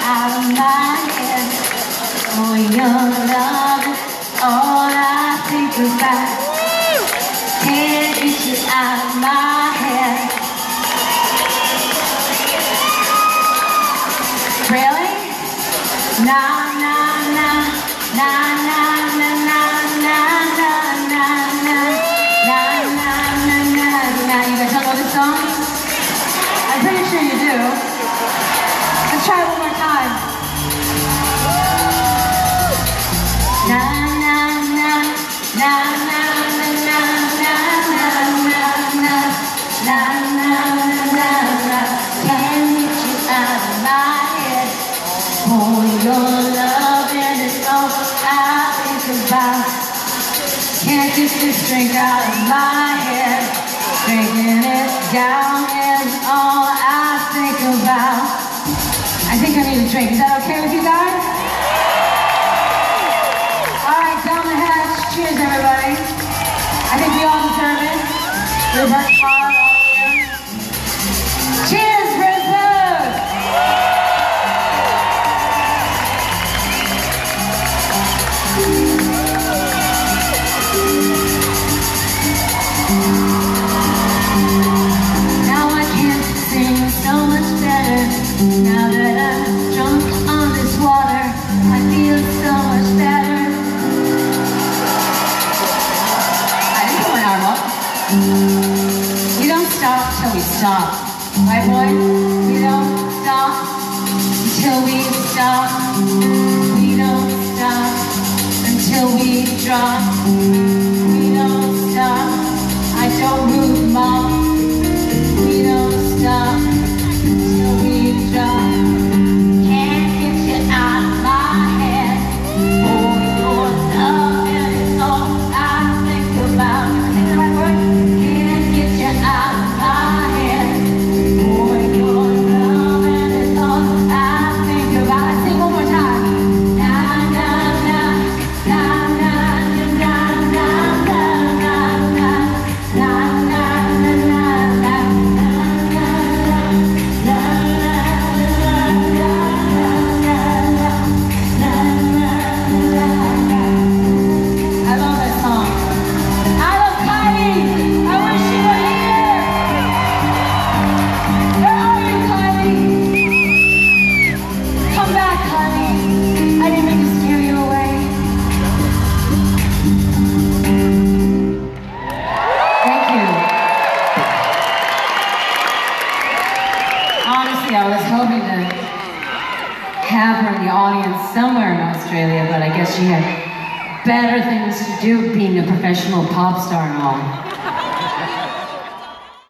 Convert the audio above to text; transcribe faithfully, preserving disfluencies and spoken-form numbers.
out of my head. Oh, your love is all I think about. Can't get you out of my head. Really? Nah, nah, nah, nah, nah, nah, nah, nah, nah, nah, nah, nah, nah, nah, nah, nah. You guys don't know this song? I'm pretty sure you do. Let's try it one more time. Na na na na na na na na na na na na na na. Can't get you out of my head. Oh, your loving is all I think about. Can't get this drink out of my head. Drinking it down is all I think about. I think I need a drink. Is that okay with you guys? All right, down the hatch. Cheers, everybody. I think we all deserve it. We've worked hard all year. Cheers, Brisbane! Now I can sing so much better. Now that I'm drunk on this water, I feel so much better. I didn't put my arm up. We don't stop till we stop. Right, boys? We don't stop until we stop. We don't stop until we drop. We don't stop. I don't move, Mom. We don't stop until we drop. Can't get you out of my head. Oh, your love is all I think about. Think the right word? Can't get you out of my head. Oh, your love is all I think about. I sing one more time. Na na na na na na na na na na na na na na na. I love that song. I love Kylie. I wish she were here. Where are you, Kylie? Come back, Kylie. I didn't mean to scare you away. Thank you. Honestly, I was hoping to have her in the audience somewhere in Australia, but I guess she had better things to do being a professional pop star and all.